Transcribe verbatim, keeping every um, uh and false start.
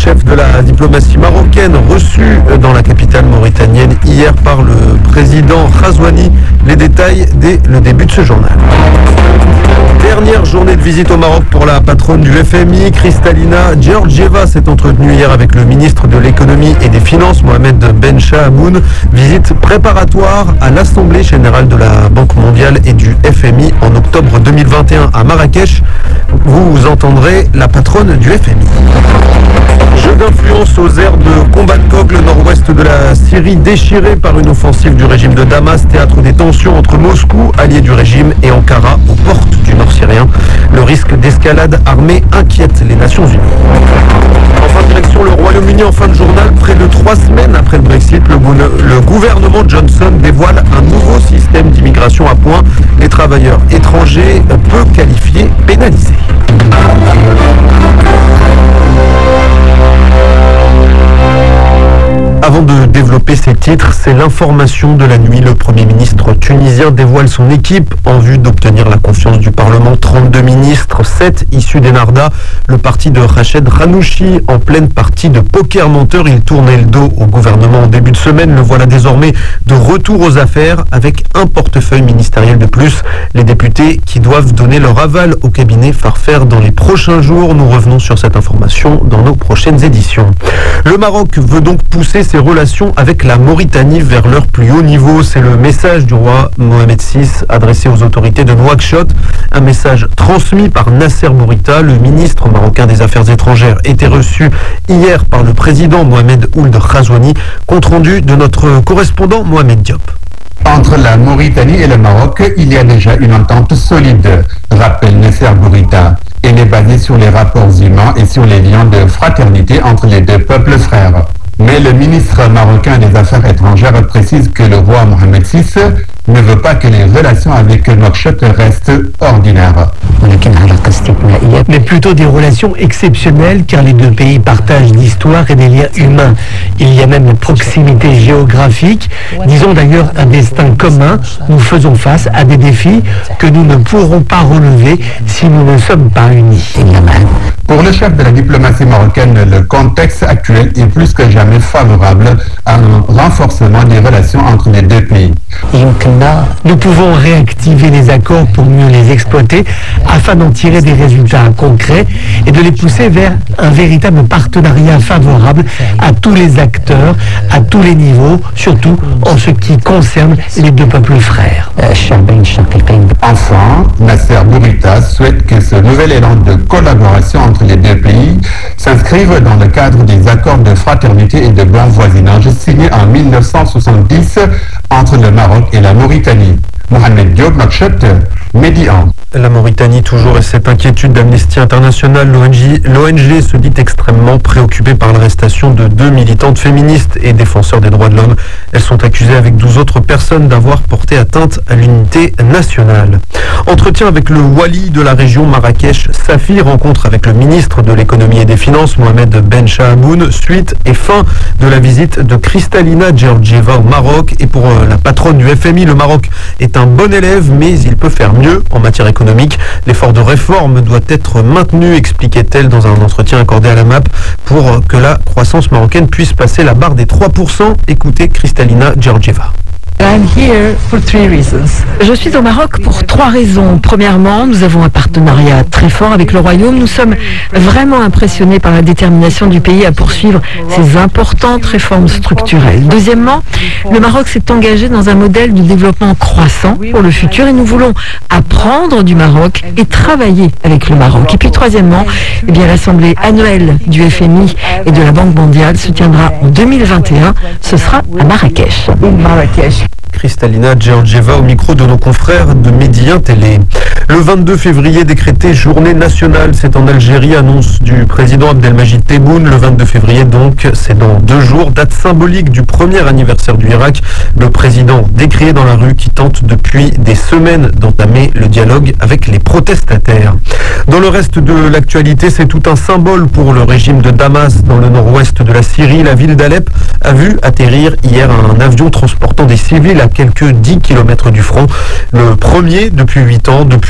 chef de la diplomatie marocaine, reçu dans la capitale mauritanienne hier par le président Ghazouani. Les détails dès le début de ce journal. Dernière journée de visite au Maroc pour la patronne du F M I, Kristalina Georgieva, s'est entretenue hier avec le ministre de l'économie et des finances, Mohamed Ben Chahamoun. Visite préparatoire à l'Assemblée générale de la Banque mondiale et du F M I en octobre deux mille vingt et un à Marrakech. Vous entendrez la patronne du F M I. Jeu d'influence aux aires de combat de coq, le nord-ouest de la Syrie déchiré par une offensive du régime de Damas, théâtre des tensions entre Moscou, allié du régime, et Ankara, aux portes du nord syrien. Le risque d'escalade armée inquiète les Nations Unies. Enfin, direction le Royaume-Uni en fin de journal. Près de trois semaines après le Brexit, le, gou- le gouvernement Johnson dévoile un nouveau système d'immigration à points. Les travailleurs étrangers peu qualifiés pénalisés. Avant de développer ces titres, c'est l'information de la nuit. Le Premier ministre tunisien dévoile son équipe en vue d'obtenir la confiance du Parlement. trente-deux ministres, sept issus d'Ennahda, le parti de Rached Ghannouchi, en pleine partie de poker menteur. Il tournait le dos au gouvernement en début de semaine. Le voilà désormais de retour aux affaires avec un portefeuille ministériel de plus. Les députés qui doivent donner leur aval au cabinet Farfer dans les prochains jours. Nous revenons sur cette information dans nos prochaines éditions. Le Maroc veut donc pousser ses relations avec la Mauritanie vers leur plus haut niveau. C'est le message du roi Mohamed six adressé aux autorités de Nouakchott. Un message transmis par Nasser Bourita, le ministre marocain des Affaires étrangères, était reçu hier par le président Mohamed Ould Ghazouani. Compte rendu de notre correspondant Mohamed Diop. Entre la Mauritanie et le Maroc, il y a déjà une entente solide, rappelle Nasser Bourita. Elle est basée sur les rapports humains et sur les liens de fraternité entre les deux peuples frères. Mais le ministre marocain des Affaires étrangères précise que le roi Mohamed six ne veut pas que les relations avec Nouakchott restent ordinaires. Mais plutôt des relations exceptionnelles, car les deux pays partagent l'histoire et des liens humains. Il y a même une proximité géographique, disons d'ailleurs un destin commun. Nous faisons face à des défis que nous ne pourrons pas relever si nous ne sommes pas unis. Pour le chef de la diplomatie marocaine, le contexte actuel est plus que jamais favorable à un renforcement des relations entre les deux pays. Nous pouvons réactiver les accords pour mieux les exploiter afin d'en tirer des résultats concrets et de les pousser vers un véritable partenariat favorable à tous les acteurs, à tous les niveaux, surtout en ce qui concerne les deux peuples frères. Enfin, Nasser Bourita souhaite que ce nouvel élan de collaboration entre les deux pays s'inscrive dans le cadre des accords de fraternité et de bon voisinage signés en mille neuf cent soixante-dix entre le Maroc et la Mauritanie. Mohamed Diop, Nouakchott, Medi un. La Mauritanie toujours, et cette inquiétude d'Amnesty International, l'O N G, l'O N G se dit extrêmement préoccupée par l'arrestation de deux militantes féministes et défenseurs des droits de l'homme. Elles sont accusées avec douze autres personnes d'avoir porté atteinte à l'unité nationale. Entretien avec le wali de la région Marrakech, Safi, rencontre avec le ministre de l'économie et des finances, Mohamed Ben Chahamoun, suite et fin de la visite de Kristalina Georgieva au Maroc. Et pour la patronne du F M I, le Maroc est un bon élève, mais il peut faire mieux en matière économique. L'effort de réforme doit être maintenu, expliquait-elle dans un entretien accordé à la M A P, pour que la croissance marocaine puisse passer la barre des trois pour cent. Écoutez Kristalina Georgieva. I'm here for three reasons. Je suis au Maroc pour trois raisons. Premièrement, nous avons un partenariat très fort avec le Royaume. Nous sommes vraiment impressionnés par la détermination du pays à poursuivre ces importantes réformes structurelles. Deuxièmement, le Maroc s'est engagé dans un modèle de développement croissant pour le futur et nous voulons apprendre du Maroc et travailler avec le Maroc. Et puis troisièmement, eh bien, l'assemblée annuelle du F M I et de la Banque mondiale se tiendra en deux mille vingt et un. Ce sera à Marrakech. Marrakech. Kristalina Georgieva au micro de nos confrères de Medi un Télé. Le vingt-deux février, décrété journée nationale, c'est en Algérie, annonce du président Abdelmajid Tebboune. Le vingt-deux février, donc, c'est dans deux jours, date symbolique du premier anniversaire du Irak. Le président décrié dans la rue qui tente depuis des semaines d'entamer le dialogue avec les protestataires. Dans le reste de l'actualité, c'est tout un symbole pour le régime de Damas dans le nord-ouest de la Syrie. La ville d'Alep a vu atterrir hier un avion transportant des civils à quelques dix kilomètres du front. Le premier depuis huit ans, depuis